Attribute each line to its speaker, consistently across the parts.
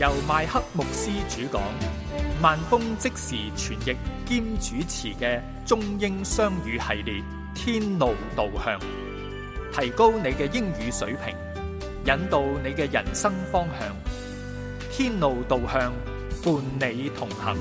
Speaker 1: 由麥克牧師主講，萬峰即時傳譯兼主持嘅中英雙語系列天路導向，提高你嘅英語水平，引導你嘅人生方向。天路導向，伴你同行。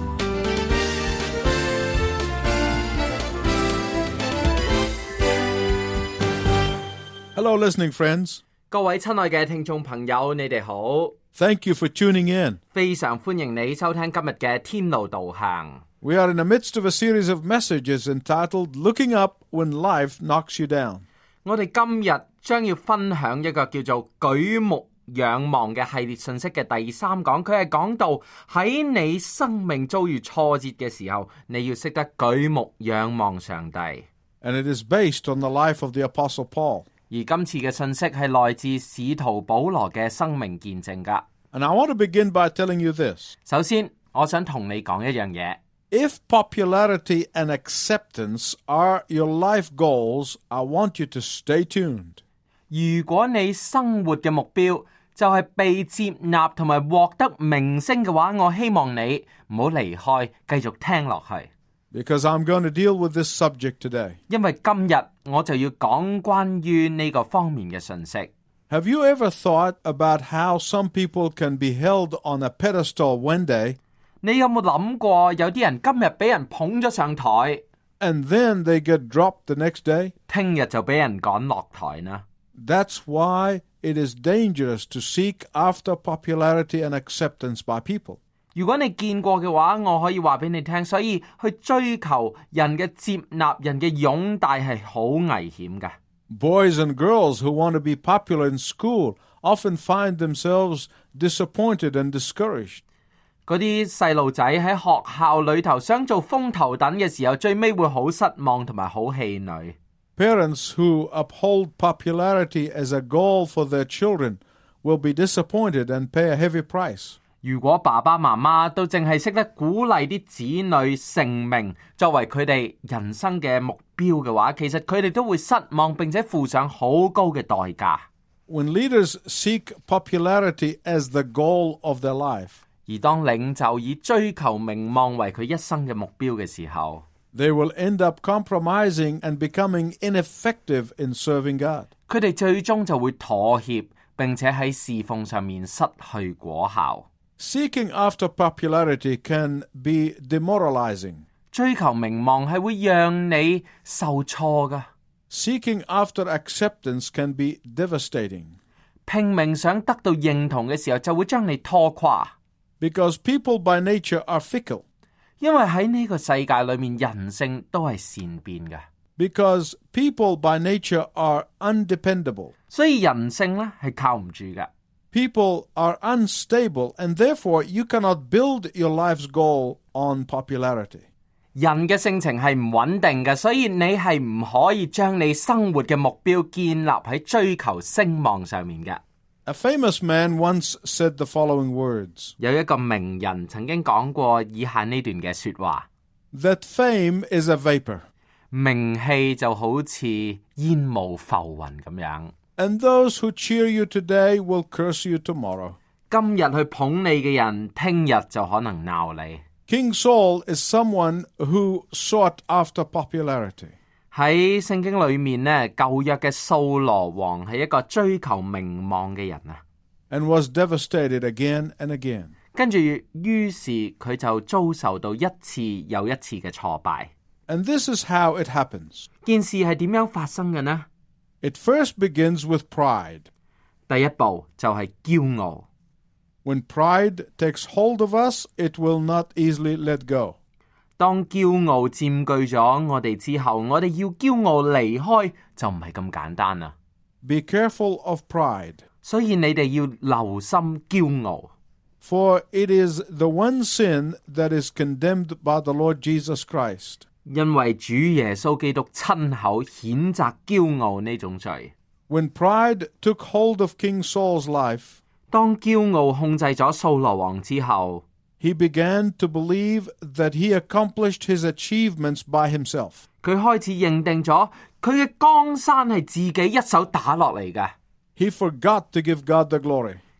Speaker 2: Hello, listening friends.
Speaker 3: 各位親愛嘅聽眾朋友，你哋好。
Speaker 2: Thank you for tuning in.
Speaker 3: 非常歡迎你收聽今日嘅天路導向。
Speaker 2: We are in the midst of a series of messages entitled Looking Up When Life Knocks You Down.
Speaker 3: 我哋今日將要分享一個叫做舉目仰望嘅系列信息嘅第三講，佢係講到喺你生命遭遇挫折嘅時候，你要識得舉目仰望上帝。
Speaker 2: And it is based on the life of the Apostle Paul.
Speaker 3: 而今次嘅信息係來自使徒保羅嘅生命見證噶。
Speaker 2: And I want to begin by telling you this.
Speaker 3: 首先，我想同你講一樣嘢。
Speaker 2: If popularity and acceptance are your life goals, I want you to stay tuned.
Speaker 3: 如果你生活嘅目標就係被接納同埋獲得名聲嘅話，我希望你唔好離開，繼續聽落去。
Speaker 2: Because I'm going to deal with this subject today.
Speaker 3: 因為今日我就要講關於呢個方面嘅信息。
Speaker 2: Have you ever thought about how some people can be held on a pedestal one day,
Speaker 3: 你有冇諗過有啲人今日俾人捧咗上台，
Speaker 2: and then they get dropped the next day?
Speaker 3: 聽日就俾人趕落台呢？
Speaker 2: That's why it is dangerous to seek after popularity and acceptance by people.
Speaker 3: 如果你見過嘅話，我可以話俾你聽，所以去追求人嘅接納、人嘅擁戴係好危險㗎。
Speaker 2: Boys and girls who want to be popular in school often find themselves disappointed and discouraged.
Speaker 3: 嗰啲細路仔喺學校裏頭想做風頭躉嘅時候，最尾會好失望同埋好氣餒。
Speaker 2: Parents who uphold popularity as a goal for their children will be disappointed and pay a heavy price.
Speaker 3: 如果爸爸媽媽都淨係識得鼓勵啲子女成名作為佢哋人生嘅目標嘅話，其實佢哋都會失望並且付上好高嘅代價。
Speaker 2: When leaders seek popularity as the goal of their life,
Speaker 3: 而當領袖以追求名望為佢一生嘅目標嘅時候，
Speaker 2: they will end up compromising and becoming ineffective in serving God.
Speaker 3: 佢哋最終就會妥協，並且喺侍奉上面失去果效。
Speaker 2: Seeking after popularity can be demoralizing.
Speaker 3: 追求名望係會讓你受挫㗎。
Speaker 2: Seeking after acceptance can be devastating.
Speaker 3: 拼命想得到認同嘅時候，就會將你拖垮。
Speaker 2: Because people by nature are fickle.
Speaker 3: 因為喺呢個世界裏面，人性都係善變嘅。
Speaker 2: Because people by nature are undependable.
Speaker 3: 所以人性呢係靠唔住嘅。
Speaker 2: People are unstable, and therefore you cannot build your life's goal on popularity.
Speaker 3: 人嘅性情係唔穩定嘅，所以你係唔可以將你生活嘅目標建立喺追求聲望上面嘅。
Speaker 2: A famous man once said the following words.
Speaker 3: 有一個名人曾經講過以下呢段嘅說話。
Speaker 2: That fame is a vapor.
Speaker 3: 名氣就好似煙霧浮雲咁樣。
Speaker 2: And those who cheer you today will curse you tomorrow.
Speaker 3: 今日去捧你嘅人，聽日就可能鬧你。
Speaker 2: King Saul is someone who sought after popularity.
Speaker 3: 喺聖經裏面呢，舊約嘅掃羅王係一個追求名望嘅人啊。
Speaker 2: And was devastated again and again.
Speaker 3: 跟住於是佢就遭受到一次又一次嘅挫敗。
Speaker 2: And this is how it happens.
Speaker 3: 件事係點樣發生嘅呢？
Speaker 2: It first begins with pride.
Speaker 3: 第一步就係驕傲。
Speaker 2: When pride takes hold of us, it will not easily let go.
Speaker 3: 當驕傲佔據咗我哋之後，我哋要驕傲離開就唔係咁簡單啦。
Speaker 2: Be careful of pride.
Speaker 3: 所以你哋要留心驕傲。
Speaker 2: For it is the one sin that is condemned by the Lord Jesus Christ.
Speaker 3: 因為主耶穌基督親口譴責驕傲呢種罪。
Speaker 2: When pride took hold of King Saul's life,
Speaker 3: 當驕傲控制咗掃羅王之後，
Speaker 2: he began to believe that he accomplished his achievements by himself.
Speaker 3: 佢開始認定咗佢嘅江山係自己一手打落嚟嘅。
Speaker 2: He forgot to give God the glory.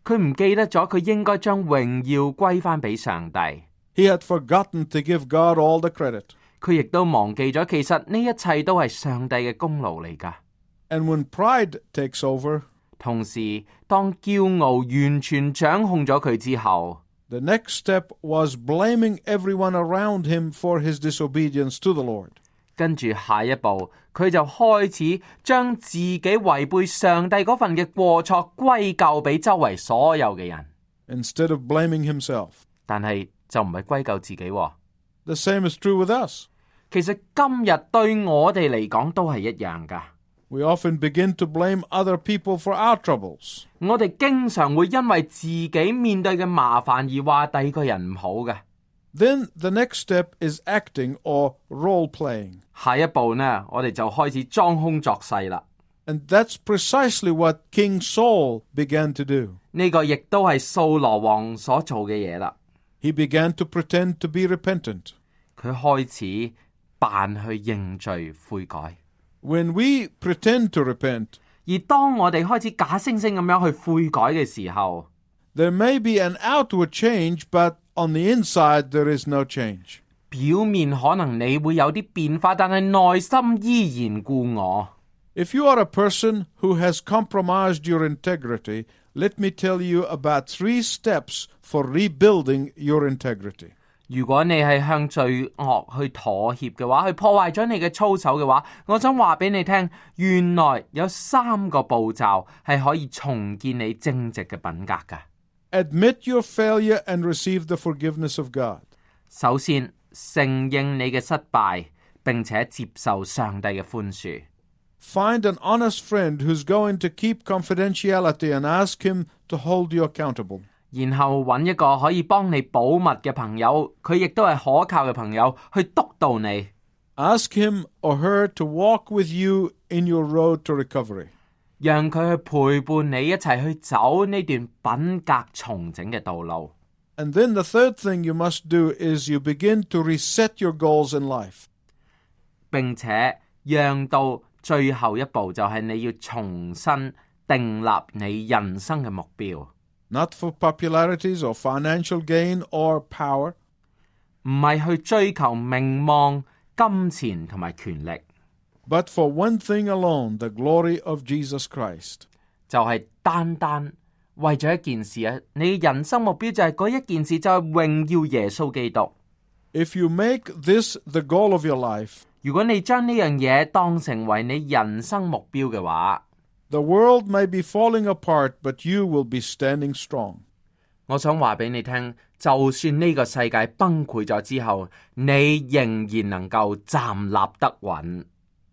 Speaker 3: 佢唔記得咗佢應該將榮耀歸翻俾上帝。
Speaker 2: He had forgotten to give God all the credit.
Speaker 3: 佢亦都忘記咗，其實呢一切都係上帝嘅功勞嚟㗎。
Speaker 2: And when pride takes over,
Speaker 3: 同時，當驕傲完全掌控咗佢之後，
Speaker 2: the next step was blaming everyone around him for his disobedience to the Lord.
Speaker 3: 跟住下一步，佢就開始將自己違背上帝嗰份嘅過錯歸咎俾周圍所有嘅人，
Speaker 2: instead of blaming himself.
Speaker 3: 但係就唔係歸咎自己喎。
Speaker 2: The same is true with us.
Speaker 3: 其實今日對我哋嚟講都係一樣㗎。
Speaker 2: We often begin to blame other people for our troubles.
Speaker 3: 我哋經常會因為自己面對嘅麻煩而話第二個人唔好嘅。
Speaker 2: Then the next step is acting or role playing.
Speaker 3: 下一步呢，我哋就開始裝腔作勢啦。
Speaker 2: And that's precisely what King Saul began to do.
Speaker 3: 呢個亦都係掃羅王所做嘅嘢啦。
Speaker 2: He began to pretend to be repentant.
Speaker 3: 佢開始扮去認罪悔改。
Speaker 2: When we pretend to repent,
Speaker 3: 而當我哋開始假惺惺咁樣去悔改嘅時候，
Speaker 2: there may be an outward change, but on the inside there is no change.
Speaker 3: 表面可能你會有啲變化，但係內心依然故我。
Speaker 2: If you are a person who has compromised your integrity, let me tell you about 3 steps for rebuilding your integrity.
Speaker 3: 如果你係向罪惡去妥協嘅話，去破壞咗你嘅操守嘅話，我想話俾你聽，原來有3個步驟係可以重建你正直嘅品格㗎。
Speaker 2: Admit your failure and receive the forgiveness of God.
Speaker 3: 首先，承認你嘅失敗，並且接受上帝嘅寬恕。
Speaker 2: Find an honest friend who's going to keep confidentiality and ask him to hold you accountable.
Speaker 3: 然後揾一個可以幫你保密嘅朋友，佢亦都係可靠嘅朋友，去督導你。
Speaker 2: Ask him or her to walk with you in your road to recovery.
Speaker 3: 讓佢去陪伴你一齊去走呢段品格重整嘅道路。
Speaker 2: And then the third thing you must do is you begin to reset your goals in life.
Speaker 3: 並且讓到最後一步就係你要重新訂立你人生嘅目標。
Speaker 2: Not for popularities or financial gain or power.
Speaker 3: 唔係去追求名望、金錢同埋權力，
Speaker 2: But for one thing alone, the glory of Jesus Christ.
Speaker 3: 就係單單為咗一件事啊！你人生目標就係嗰一件事，就係榮耀耶穌基督。
Speaker 2: If you make this the goal of your life,
Speaker 3: 如果你將呢樣嘢當成為你人生目標嘅話，
Speaker 2: the world may be falling apart, but you will be standing strong.
Speaker 3: 我想話俾你聽，就算呢個世界崩潰咗之後，你仍然能夠站立得穩。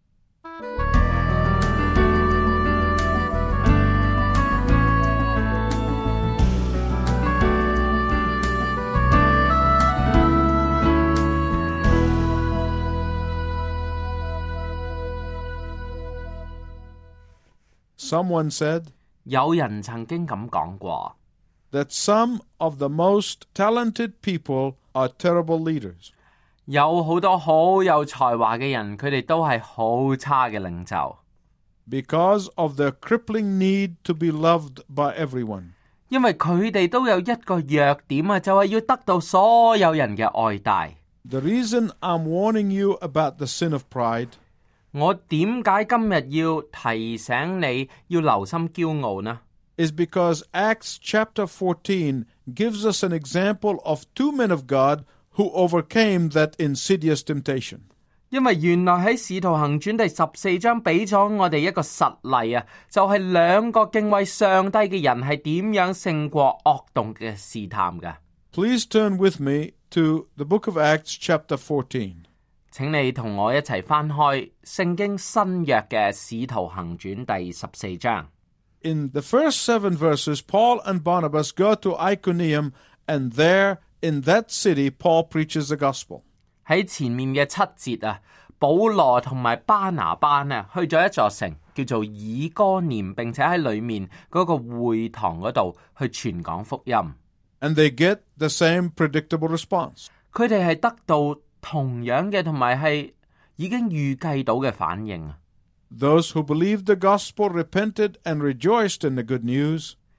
Speaker 2: Someone said
Speaker 3: 有人曾經咁講過，
Speaker 2: that some of the most talented people are terrible leaders.
Speaker 3: 有好多好有才華嘅人，佢哋都係好差嘅領袖，
Speaker 2: Because of their crippling need to be loved by everyone.
Speaker 3: 因為佢哋都有一個弱點啊，就係要得到所有人嘅愛戴。
Speaker 2: The reason I'm warning you about the sin of pride
Speaker 3: 我點解今日要提醒你要留心驕傲呢？
Speaker 2: is because Acts chapter 14 gives us an example of 2 men of God who overcame that insidious temptation.
Speaker 3: 因為原來喺《使徒行傳》第14章俾咗我哋一個實例啊，就係2個敬畏上帝嘅人係點樣勝過惡動嘅試探㗎。
Speaker 2: Please turn with me to the book of Acts chapter 14.
Speaker 3: 請你同我一齊翻開聖經新約嘅《使徒行傳》第14章。
Speaker 2: In the first 7 verses, Paul and Barnabas go to Iconium, and there in that city, Paul preaches the gospel.
Speaker 3: 喺前面嘅7節啊，保羅同埋巴拿巴啊去咗一座城叫做以哥念，並且喺裏面嗰個會堂嗰度去傳講福音。
Speaker 2: And they get the same predictable response.
Speaker 3: 佢哋係得到同樣嘅同埋係已經預計到嘅反應啊！
Speaker 2: Those who believed the gospel repented and rejoiced in the good news.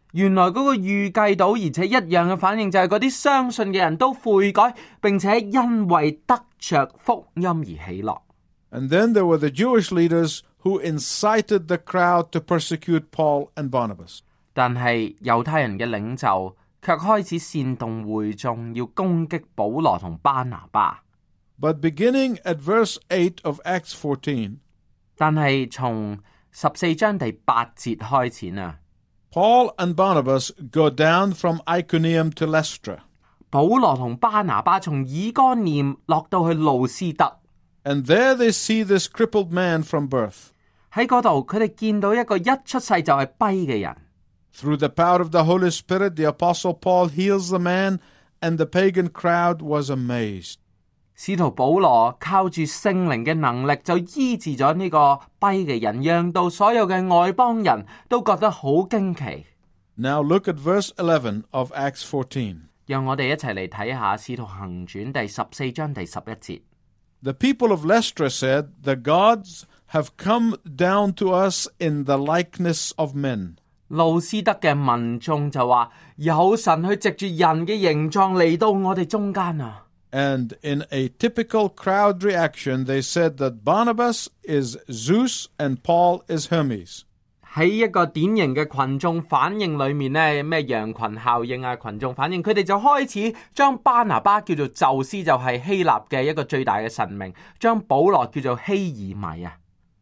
Speaker 3: 原來嗰個預計到而且一樣嘅反應就係嗰啲相信嘅人都悔改，並且因為得着福音而喜樂。
Speaker 2: And then there were the Jewish leaders who incited the crowd to persecute Paul and Barnabas.
Speaker 3: 但係猶太人嘅領袖卻開始煽動會眾要攻擊保羅同巴拿巴。
Speaker 2: But beginning at verse 8 of Acts 14,
Speaker 3: 但係從14章第8節開始啊，
Speaker 2: Paul and Barnabas go down from Iconium to Lystra.
Speaker 3: 保羅同巴拿巴從以哥念落到去路斯德，
Speaker 2: And there they see this crippled man from birth.
Speaker 3: 喺嗰度佢哋見到一個一出世就係跛嘅人。
Speaker 2: Through the power of the Holy Spirit, the Apostle Paul heals the man, and the pagan crowd was amazed.
Speaker 3: 使徒保羅靠住聖靈嘅能力就醫治咗呢個跛嘅人，讓到所有嘅外邦人都覺得好驚奇。
Speaker 2: Now look at verse 11 of Acts 14.
Speaker 3: 讓我哋一齊嚟睇下《使徒行傳》第14章第11節。
Speaker 2: The people of Lystra said, "The gods have come down to us in the likeness of men."
Speaker 3: 路斯德嘅民眾就話：有神去藉住人嘅形狀嚟到我哋中間啊！
Speaker 2: And in a typical crowd reaction, they said that Barnabas is Zeus and Paul is Hermes.
Speaker 3: 喺一個典型嘅群眾反應裏面呢，咩羊群效應啊，群眾反應，佢哋就開始將巴拿巴叫做宙斯，就係希臘嘅一個最大嘅神明，將保羅叫做希爾米啊。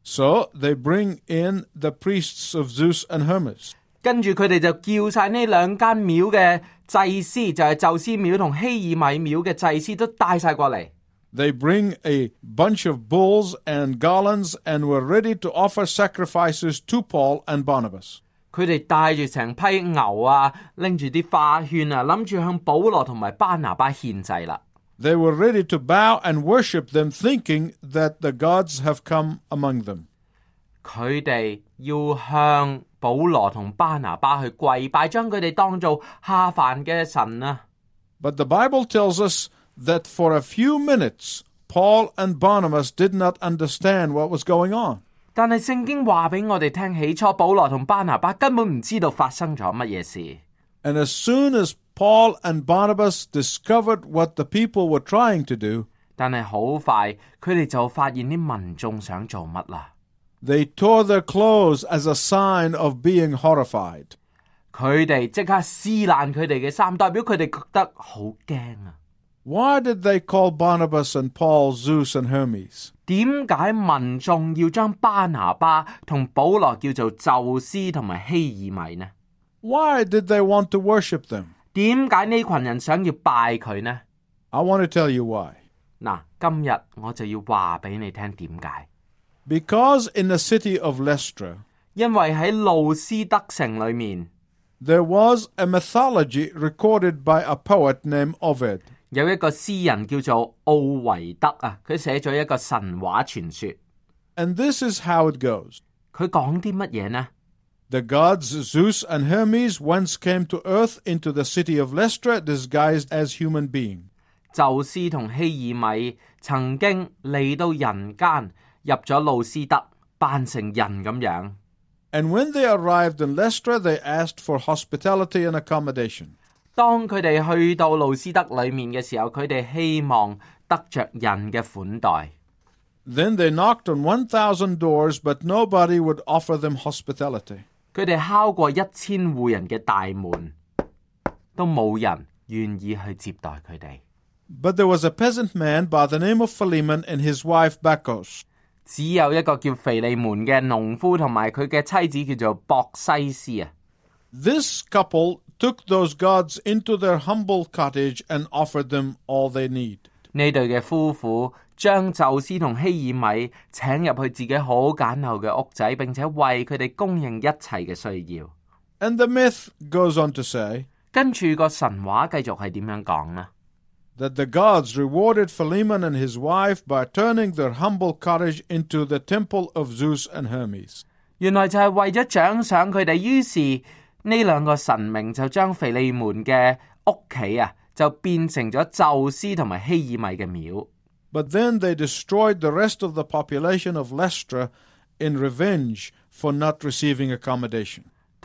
Speaker 2: So they bring in the priests of Zeus and Hermes.
Speaker 3: 跟住佢哋就叫晒呢兩間廟嘅祭司，就係宙斯廟同希爾米廟嘅祭司都帶晒過嚟。
Speaker 2: They bring a bunch of bulls and garlands and were ready to offer sacrifices to Paul and Barnabas.
Speaker 3: 佢哋帶住成批牛啊，拎住啲花圈啊，諗住向保羅同埋巴拿巴獻祭啦。
Speaker 2: They were ready to bow and worship them, thinking that the gods have come among them.
Speaker 3: 佢哋要向保羅同巴拿巴去跪拜，將佢哋當做下凡嘅神啊。
Speaker 2: But the Bible tells us that for a few minutes, Paul and Barnabas did not understand what was going on.
Speaker 3: 但係聖經話俾我哋聽，起初保羅同巴拿巴根本唔知道發生咗乜嘢事。
Speaker 2: And as soon as Paul and Barnabas discovered what the people were trying to do,
Speaker 3: 但係好快，佢哋就發現啲民眾想做乜啦。
Speaker 2: they tore their clothes as a sign of being horrified.
Speaker 3: 佢哋即刻撕爛佢哋嘅衫，代表佢哋覺得好驚啊。
Speaker 2: Why did they call Barnabas and Paul Zeus and Hermes?
Speaker 3: 點解民眾要將巴拿巴同保羅叫做宙斯同埋希爾米呢？
Speaker 2: Why did they want to worship them?
Speaker 3: 點解呢群人想要拜佢呢？
Speaker 2: I want to tell you why.
Speaker 3: 嗱，今日我就要話俾你聽點解。
Speaker 2: Because in the city of Lystra,
Speaker 3: 因為喺路斯德城裏面
Speaker 2: there was a mythology recorded by a poet named Ovid.
Speaker 3: 有一個詩人叫做奧維德啊，佢寫咗一個神話傳說。
Speaker 2: And this is how it goes.
Speaker 3: 佢講啲乜嘢呢？
Speaker 2: The gods Zeus and Hermes once came to earth into the city of Lystra disguised as human beings.
Speaker 3: 宙斯同希爾米曾經嚟到人間，入咗路斯德，扮成人咁樣。
Speaker 2: And when they arrived in Lystra, they asked for hospitality and accommodation.
Speaker 3: 當佢哋去到路斯德裏面嘅時候，佢哋希望得着人嘅款待。
Speaker 2: Then they knocked on 1,000 doors, but nobody would offer them hospitality.
Speaker 3: 佢哋敲過1000戶人嘅大門，都冇人願意去接待佢哋。
Speaker 2: But there was a peasant man by the name of Philemon and his wife Bacchus.
Speaker 3: 只有一個叫腓利門嘅農夫同埋佢嘅妻子叫做博西斯啊。
Speaker 2: This couple took those gods into their humble cottage and offered them all they need.
Speaker 3: 呢對嘅夫婦將宙斯同希爾米請入去自己好簡陋嘅屋仔，並且為佢哋供應一切嘅需要。
Speaker 2: And the myth goes on to say
Speaker 3: 跟住個神話繼續係點樣講呢？
Speaker 2: that the gods rewarded Philemon and his wife by turning their humble cottage into the temple of Zeus and Hermes.
Speaker 3: 原來就係為咗獎賞佢哋，於是呢兩個神明就將腓利門嘅屋企啊，就變成咗宙斯同埋希爾米嘅廟。
Speaker 2: But then they destroyed the rest of the population of Lystra in revenge for not receiving accommodation.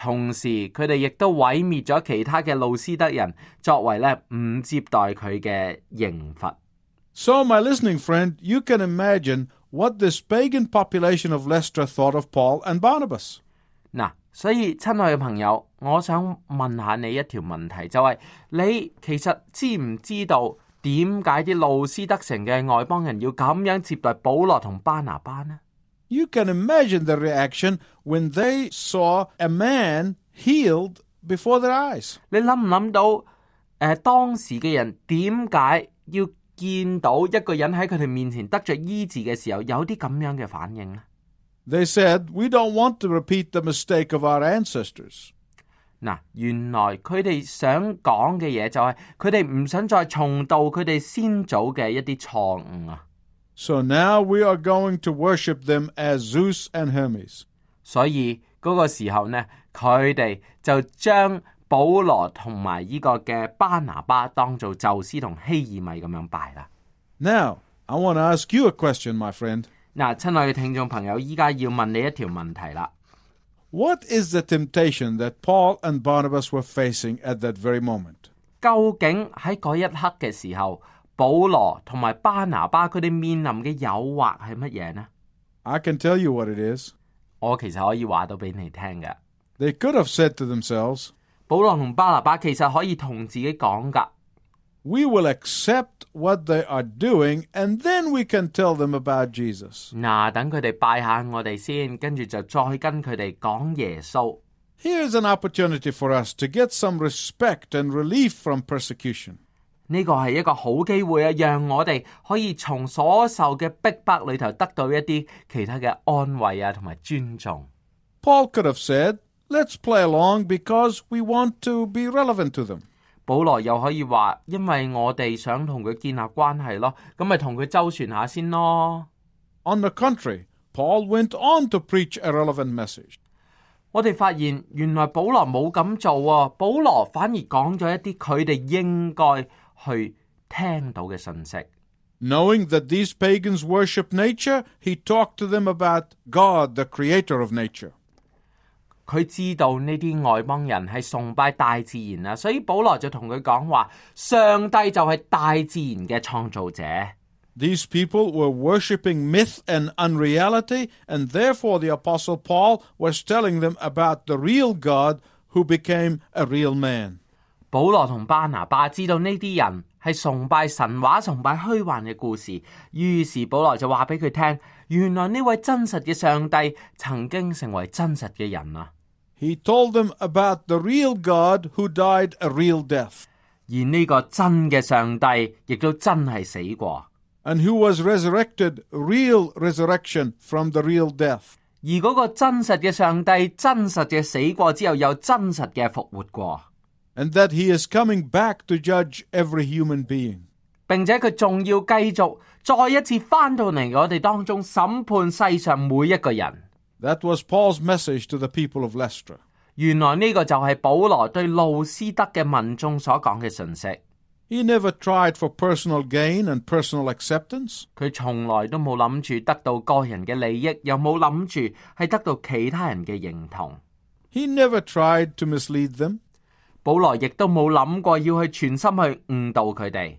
Speaker 3: 同時佢哋亦都毀滅咗其他嘅路斯德人，作為咧唔接待佢嘅刑罰。
Speaker 2: So, my listening friend, you can imagine what this pagan population of Lystra thought of Paul and Barnabas.
Speaker 3: 嗱，所以親愛嘅朋友，我想問下你一條問題，就係你其實知唔知道點解啲路斯德城嘅外邦人要咁樣接待保羅同巴拿巴呢？
Speaker 2: You can imagine the reaction when they saw a man healed before their eyes.
Speaker 3: 你諗唔諗到當時嘅人點解要見到一個人喺佢哋面前得着醫治嘅時候有啲咁樣嘅反應呢？
Speaker 2: They said, "We don't want to repeat the mistake of our ancestors."
Speaker 3: 嗱，原來佢哋想講嘅嘢就係佢哋唔想再重蹈佢哋先祖嘅一啲錯誤啊。
Speaker 2: So now we are going to worship them as Zeus and Hermes.
Speaker 3: 所以嗰個時候呢，佢哋就將保羅同埋呢個嘅巴拿巴當做宙斯同希爾米咁樣拜啦。
Speaker 2: Now, I want to ask you a question, my friend.
Speaker 3: 嗱，親愛嘅聽眾朋友，依家要問你一條問題啦。
Speaker 2: What is the temptation that Paul and Barnabas were facing at that very moment?
Speaker 3: 究竟喺嗰一刻嘅時候，保羅同埋巴拿巴佢哋面臨嘅誘惑係乜嘢呢？
Speaker 2: I can tell you what it is.
Speaker 3: 我其實可以話到俾你聽嘅。
Speaker 2: They could have said to themselves,
Speaker 3: 保羅同巴拿巴其實可以同自己講噶。
Speaker 2: "We will accept what they are doing, and then we can tell them about Jesus."
Speaker 3: 嗱，等佢哋拜下我哋先，跟住就再跟佢哋講耶穌。
Speaker 2: Here's an opportunity for us to get some respect and relief from persecution.
Speaker 3: 呢個係一個好機會啊，讓我哋可以從所受嘅逼迫裏頭得到一啲其他嘅安慰啊，同埋尊重。
Speaker 2: Paul could have said, "Let's play along because we want to be relevant to them."
Speaker 3: 保羅又可以話，因為我哋想同佢建立關係咯，咁咪同佢周旋下先咯。
Speaker 2: On the contrary, Paul went on to preach a relevant message.
Speaker 3: 我哋發現原來保羅冇咁做啊，保羅反而講咗一啲佢哋應該去聽到嘅信息。
Speaker 2: Knowing that these pagans worship nature, he talked to them about God, the creator of nature.
Speaker 3: 佢知道呢啲外邦人係崇拜大自然啊，所以保羅就同佢講話，上帝就係大自然嘅創造者。
Speaker 2: These people were worshipping myth and unreality, and therefore the Apostle Paul was telling them about the real God who became a real man.
Speaker 3: 保羅同巴拿巴知道呢啲人係崇拜神話、崇拜虛幻嘅故事，於是保羅就話俾佢聽，原來呢位真實嘅上帝曾經成為真實嘅人啊。
Speaker 2: He told them about the real God who died a real death.
Speaker 3: 而呢個真嘅上帝亦都真係死過。
Speaker 2: And who was resurrected, real resurrection from the real death.
Speaker 3: 而嗰個真實嘅上帝真實嘅死過之後，又真實嘅復活過。
Speaker 2: And that he is coming back to judge every human being.
Speaker 3: 並且佢仲要繼續再一次返到嚟我哋當中審判世上每一個人。
Speaker 2: That was Paul's message to the people of Lystra.
Speaker 3: 原來呢個就係保羅對路斯德嘅民眾所講嘅信息。
Speaker 2: He never tried for personal gain and personal acceptance.
Speaker 3: 佢從來都冇諗住得到個人嘅利益，又冇諗住係得到其他人嘅認同。
Speaker 2: He never tried to mislead them.
Speaker 3: 保羅亦都冇諗過要去全心去誤導佢哋。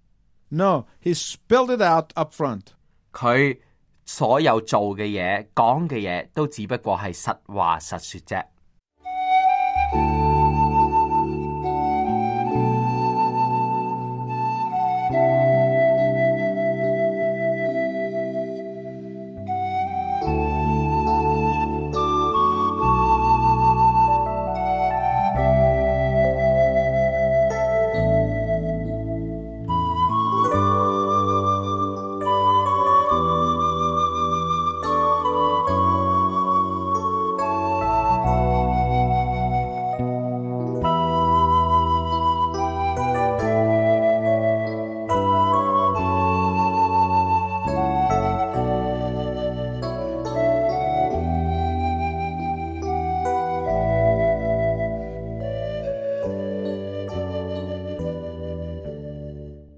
Speaker 2: No, he spelled it out up front.
Speaker 3: 佢所有做嘅嘢、講嘅嘢，都只不過係實話實說啫。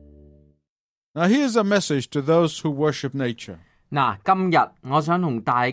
Speaker 2: Now here's a message to those who worship nature.
Speaker 3: 嗱，今日我想同大家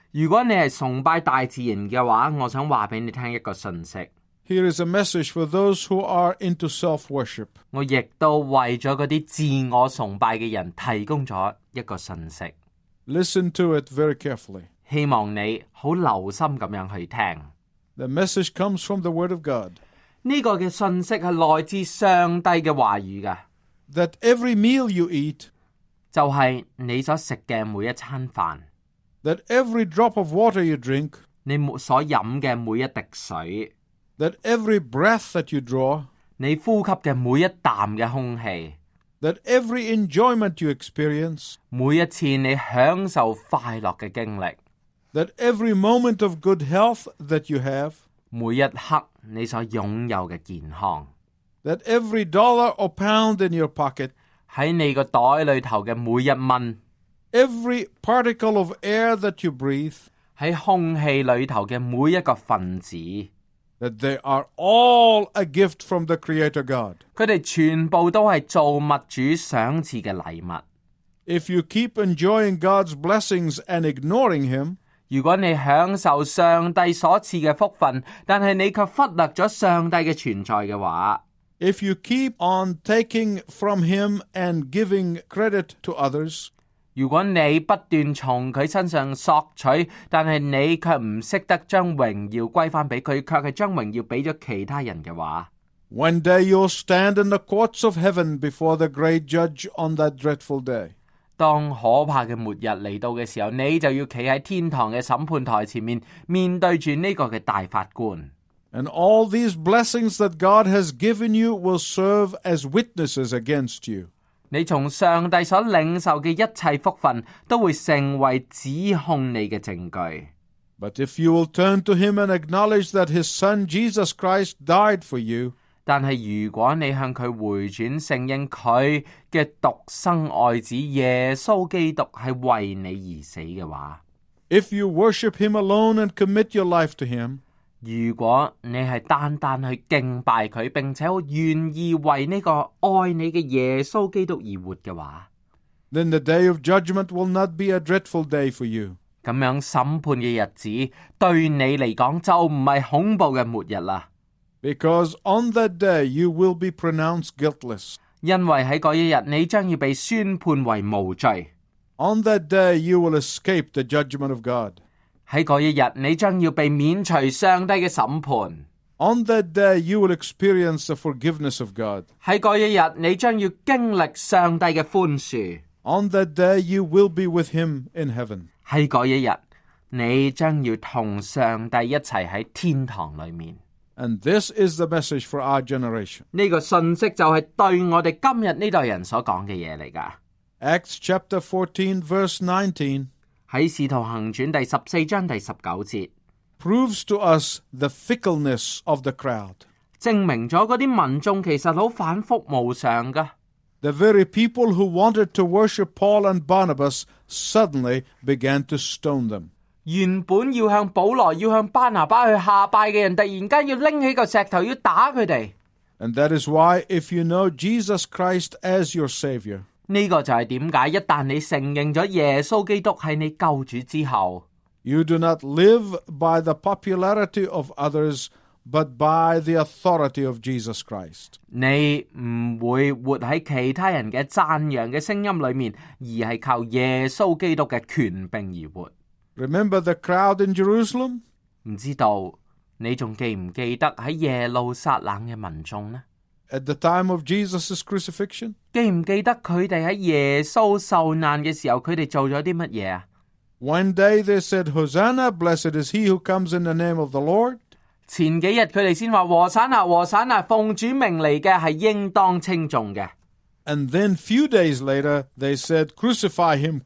Speaker 3: 如果你係崇拜大自然嘅話，我想話俾你聽一個信息。
Speaker 2: Here is a message for those who are into self-worship.
Speaker 3: 我亦都為咗嗰啲自我崇拜嘅人提供咗一個信息。
Speaker 2: Listen to it very carefully.
Speaker 3: 希望你好留心咁樣去聽。
Speaker 2: The message comes from the Word of God.
Speaker 3: 呢個嘅信息係來自上帝嘅話語㗎，
Speaker 2: That every meal you eat,
Speaker 3: 就係你所食嘅每一餐飯，
Speaker 2: that every drop of water you drink,
Speaker 3: 你所飲嘅每一滴水，
Speaker 2: that every breath that you draw,
Speaker 3: 你呼吸嘅每一啖嘅空氣，
Speaker 2: that every enjoyment you experience,
Speaker 3: 每一次你享受快樂嘅經歷，
Speaker 2: that every moment of good health that you have,
Speaker 3: 每一刻你所擁有嘅健康，
Speaker 2: that every dollar or pound in your pocket,
Speaker 3: 喺你個袋裏頭嘅每一蚊，
Speaker 2: every particle of air that you breathe,
Speaker 3: 喺空氣裏頭嘅每一個分子，
Speaker 2: that they are all a gift from the Creator God.
Speaker 3: 佢哋全部都係造物主賞賜嘅禮物。
Speaker 2: If you keep enjoying God's blessings and ignoring Him,
Speaker 3: 如果你享受上帝所賜嘅福分，但係你卻忽略咗上帝嘅存在嘅話，
Speaker 2: if you keep on taking from Him and giving credit to others,
Speaker 3: 如果你不斷從佢身上索取，但係你卻唔識得將榮耀歸翻俾佢，卻係將榮耀俾咗其他人嘅話，
Speaker 2: one day you'll stand in the courts of heaven before the great judge on that dreadful day.
Speaker 3: 當可怕嘅末日嚟到嘅時候，你就要企喺天堂嘅審判台前面，面對住呢個嘅大法官。
Speaker 2: And all these blessings that God has given you will serve as witnesses against you.
Speaker 3: 你從上帝所領受嘅一切福分，都會成為指控你嘅證據。
Speaker 2: But if you will turn to Him and acknowledge that His Son Jesus Christ died for you,
Speaker 3: 但係如果你向佢回轉，承認佢嘅獨生愛子耶穌基督係為你而死嘅話，
Speaker 2: if you worship Him alone and commit your life to Him,
Speaker 3: 如果你係單單去敬拜佢，並且好願意為呢個愛你嘅耶穌基督而活嘅話，
Speaker 2: then the day of judgment will not be a dreadful day for you.
Speaker 3: 咁樣審判嘅日子對你嚟講就唔係恐怖嘅末日啦。
Speaker 2: Because on that day you will be pronounced guiltless.
Speaker 3: 因為喺嗰一日你將要被宣判為無罪，
Speaker 2: On that day you will escape the judgment of God.
Speaker 3: 喺嗰一日你將要被免除上帝嘅審判，
Speaker 2: On that day you will experience the forgiveness of God.
Speaker 3: 喺嗰一日你將要經歷上帝嘅寬恕，
Speaker 2: On that day you will be with Him in heaven.
Speaker 3: 喺嗰一日你將要同上帝一齊喺天堂裏面。
Speaker 2: And this is the message for our generation.
Speaker 3: 呢個信息就係對我哋今日呢代人所講嘅嘢嚟㗎。
Speaker 2: Acts chapter 14 verse 19
Speaker 3: 喺使徒行傳第14章第19節，
Speaker 2: proves to us the fickleness of the crowd.
Speaker 3: 證明咗嗰啲民眾其實好反覆無常㗎。
Speaker 2: The very people who wanted to worship Paul and Barnabas suddenly began to stone them.
Speaker 3: 原本要向保羅、要向巴拿巴去下拜嘅人，突然間要拎起個石頭要打佢哋。
Speaker 2: And that is why if you know Jesus Christ as your Savior,
Speaker 3: 呢個就係點解一旦你承認咗耶穌基督係你救主之後，
Speaker 2: you do not live by the popularity of others, but by the authority of Jesus Christ.
Speaker 3: 你唔會活喺其他人嘅讚揚嘅聲音裏面，而係靠耶穌基督嘅權柄而活。
Speaker 2: Remember the crowd in Jerusalem?
Speaker 3: 唔知道你仲記唔記得喺耶路撒冷嘅民眾呢？
Speaker 2: At the time of Jesus' crucifixion?
Speaker 3: 記唔記得佢哋喺耶穌受難嘅時候，佢哋做咗啲乜嘢啊？
Speaker 2: One day they said, Hosanna, blessed is he who comes in the name of the Lord.
Speaker 3: 前幾日佢哋先話和散那，和散那，奉主名嚟嘅係應當稱頌嘅。
Speaker 2: And then few days later, they said, crucify him,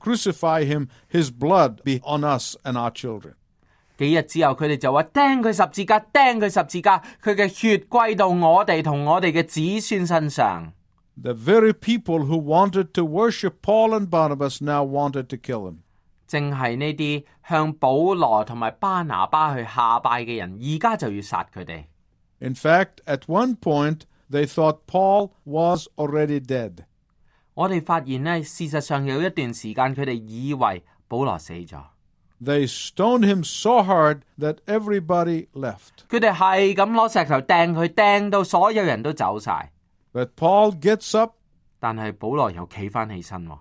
Speaker 2: his blood be on us and our children.
Speaker 3: 幾日之後，佢哋就話釘佢十字架，釘佢十字架，佢嘅血歸到我哋同我哋嘅子孫身上。
Speaker 2: The very people who wanted to worship Paul and Barnabas now wanted to kill him.
Speaker 3: 正係呢啲向保羅同埋巴拿巴去下拜嘅人，而家就要殺佢哋。
Speaker 2: In fact, at one point, they thought Paul was already dead.
Speaker 3: 我哋發現呢，事實上有一段時間，佢哋以為保羅死咗。
Speaker 2: They stoned him so hard that everybody left.
Speaker 3: 佢哋係咁攞石頭掟佢，掟到所有人都走晒。
Speaker 2: But Paul gets up
Speaker 3: 但係保羅又企翻起身，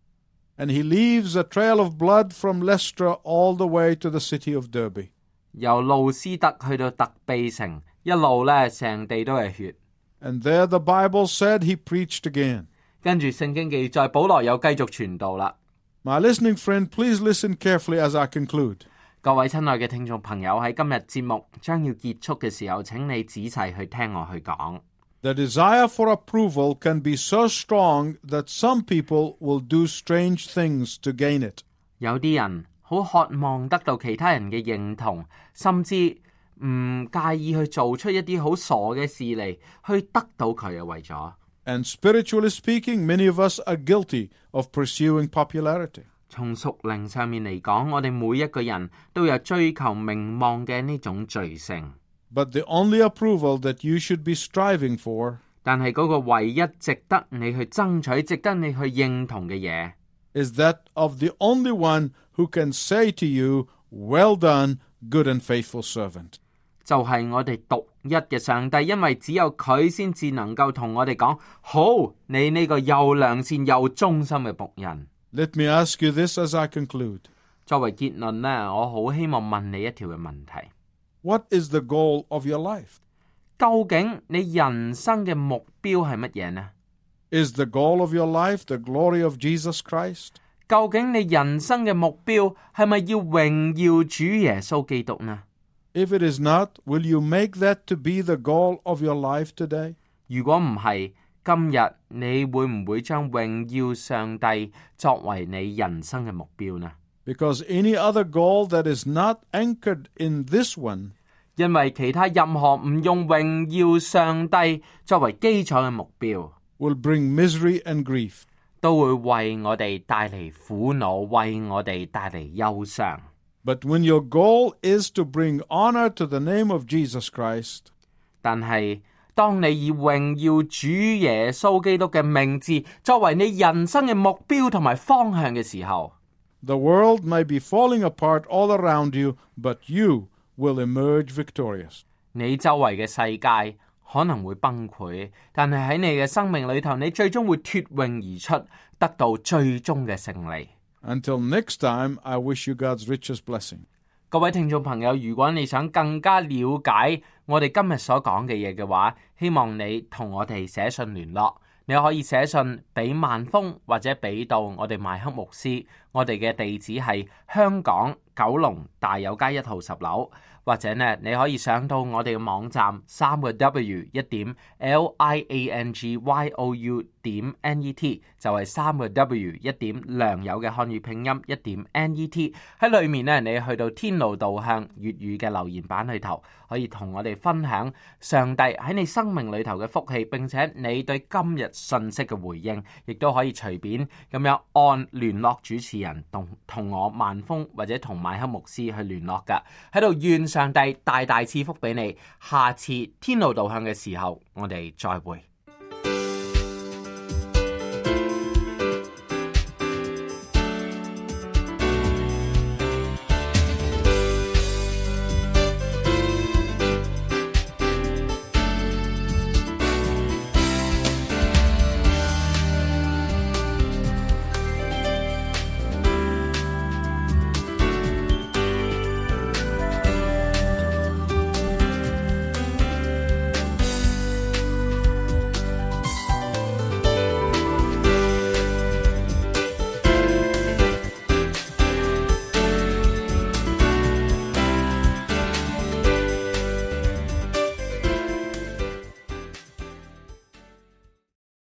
Speaker 2: and he leaves a trail of blood from Lystra all the way to the city of Derbe.
Speaker 3: 由路斯德去到特庇城，一路咧成地都係血。
Speaker 2: And there the Bible said he preached again.
Speaker 3: 跟住聖經記載，保羅又繼續傳道啦。
Speaker 2: My listening friend, please listen carefully as I conclude.
Speaker 3: 各位親愛嘅聽眾朋友，喺今日節目將要結束嘅時候，請你仔細去聽我去講。
Speaker 2: The desire for approval can be so strong that some people will do strange things to gain it.
Speaker 3: 有啲人好渴望得到其他人嘅認同，甚至唔介意去做出一啲好傻嘅事嚟，去得到佢嘅為咗。
Speaker 2: And spiritually speaking, many of us are guilty of pursuing popularity.
Speaker 3: 從屬靈上面嚟講，我哋每一個人都有追求名望嘅呢種罪性。
Speaker 2: But the only approval that you should be striving for
Speaker 3: 但係嗰個唯一值得你去爭取、值得你去認同嘅嘢，
Speaker 2: is that of the only one who can say to you, "Well done, good and faithful servant."
Speaker 3: 就係我哋獨一嘅上帝，因為只有佢先至能夠同我哋講：好，你呢個又良善又忠心嘅僕人。
Speaker 2: Let me ask you this as I conclude.
Speaker 3: 作為結論呢，我好希望問你一條嘅問題。
Speaker 2: What is the goal of your life?
Speaker 3: 究竟你人生嘅目標係乜嘢呢？
Speaker 2: Is the goal of your life the glory of Jesus Christ?
Speaker 3: 究竟你人生嘅目標係咪要榮耀主耶穌基督呢？
Speaker 2: If it is not, will you make that to be the goal of your life today?
Speaker 3: 如果唔係，今日你會唔會將榮耀上帝作為你人生嘅目標呢？
Speaker 2: Because any other goal that is not anchored in this one
Speaker 3: 因為其他任何唔用榮耀上帝作為基礎嘅目標，
Speaker 2: will bring misery and grief.
Speaker 3: 都會為我哋帶嚟苦惱，為我哋帶嚟憂傷。
Speaker 2: But when your goal is to bring honor to the name of Jesus Christ,
Speaker 3: 但係當你以榮耀主耶穌基督嘅名字作為你人生嘅目標同埋方向嘅時候，
Speaker 2: the world may be falling apart all around you, but you will emerge victorious.
Speaker 3: 你周圍嘅世界可能會崩潰，但係喺你嘅生命裏頭，你最終會脫穎而出，得到最終嘅勝利。
Speaker 2: Until next time, I wish you God's richest blessing.
Speaker 3: 各位聽眾朋友，如果你想更加了解我哋今日所講嘅嘢嘅話，希望你同我哋寫信聯絡。你可以寫信俾萬峰，或者俾到我哋麥克牧師。我哋嘅地址係香港九龍大有街1號10樓，或者呢你可以上到我哋嘅網站3W1.LIANGYOU.net， 就係3W1.良友嘅漢語拼音1.net。喺裏面呢，你去到天路導向粵語嘅留言板裏頭，可以同我哋分享上帝喺你生命裏頭嘅福氣，並且你對今日信息嘅回應，亦都可以隨便咁樣按聯絡主持人同我萬峰或者同麥克牧師去聯絡㗎。喺度願上帝大大賜福俾你，下次天路導向嘅時候，我哋再會。